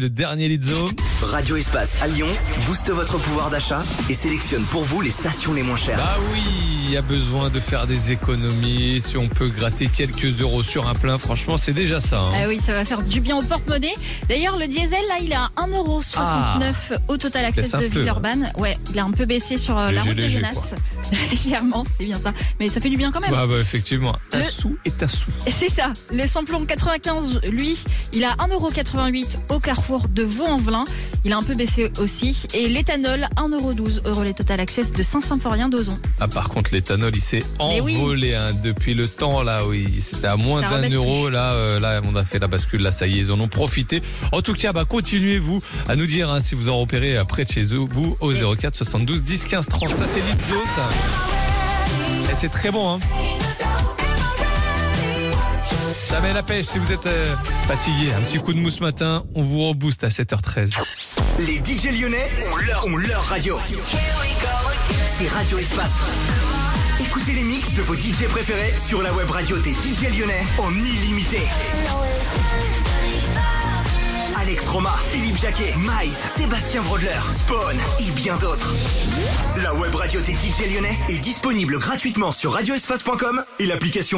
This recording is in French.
Le dernier Lizzo. Radio Espace à Lyon booste votre pouvoir d'achat et sélectionne pour vous les stations les moins chères. Bah oui, il y a besoin de faire des économies. Si on peut gratter quelques euros sur un plein, franchement, c'est déjà ça. Ah oui, ça va faire du bien au porte-monnaie. D'ailleurs, le diesel, là, il est à 1,69€ au Total Access de Villeurbanne. Ouais, il a un peu baissé sur la route de Genasse. Légèrement, c'est bien ça. Mais ça fait du bien quand même. Bah effectivement, un sou est un sou. C'est ça. Le samplon 95, lui, il a 1,88€ au carrefour de Vaux-en-Velin. Il a un peu baissé aussi. Et l'éthanol, 1,12€ les Total Access de Saint-Symphorien d'Ozon. Ah, par contre, l'éthanol, il s'est envolé depuis le temps, là, oui. C'était à moins d'€1. Là, on a fait la bascule. Là, ça y est, ils en ont profité. En tout cas, continuez-vous à nous dire si vous en repérez près de chez vous au 04 72 10 15 30. Ça, c'est Lizzo, ça. Et c'est très bon, hein. Ça met la pêche si vous êtes fatigué. Un petit coup de mousse matin, on vous rebooste à 7h13. Les DJ lyonnais ont leur radio. C'est Radio Espace. Écoutez les mix de vos DJ préférés sur la web radio des DJ lyonnais en illimité. Alex Roma, Philippe Jacquet, Maïs, Sébastien Brodler, Spawn et bien d'autres. La web radio des DJ lyonnais est disponible gratuitement sur radioespace.com et l'application